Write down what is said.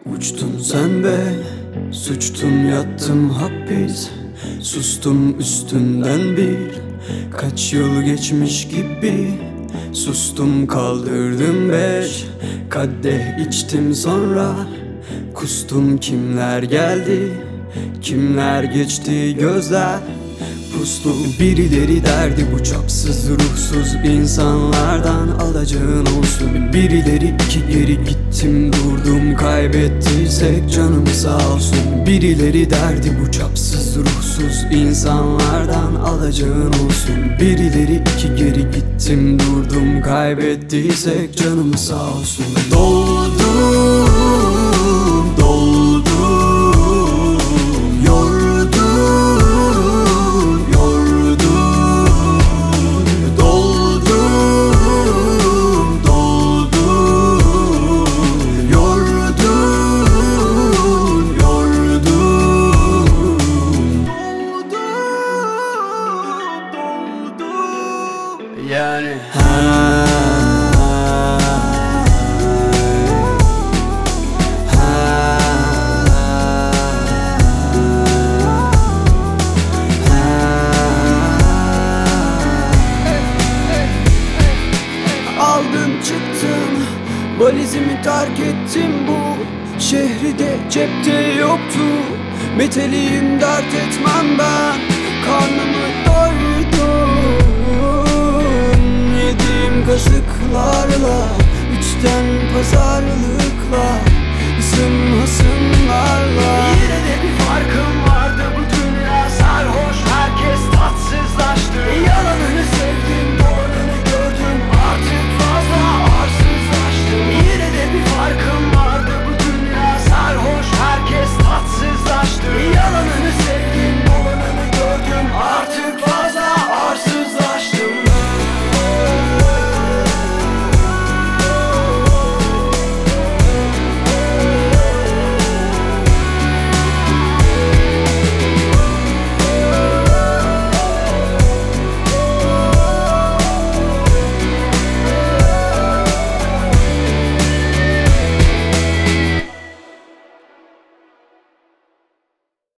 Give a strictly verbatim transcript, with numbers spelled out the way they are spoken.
Uçtun sen be, suçtun yattım hapis. Sustum üstünden bir kaç yıl geçmiş gibi. Sustum kaldırdım beş kadeh içtim sonra. Kustum kimler geldi, kimler geçti gözler puslu. Birileri derdi bu çapsız ruhsuz insanlardan alacağın olsun. Birileri iki geri gittim durdum kaybettiysek canım sağ olsun. Birileri derdi bu çapsız ruhsuz insanlardan alacağın olsun. Birileri iki geri gittim durdum kaybettiysek canım sağ olsun. Doldum, doldum, yordum, yordum, doldum, doldum, yordum, yordum, doldum, doldum. Yani ha. Aldım çıktım, valizimi terk ettim bu şehri de cepte yoktu. Meteliyim dert etmem ben, karnımı doydum. Yediğim kaşıklarla, üçten pazarlıkla, ısım hasımlarla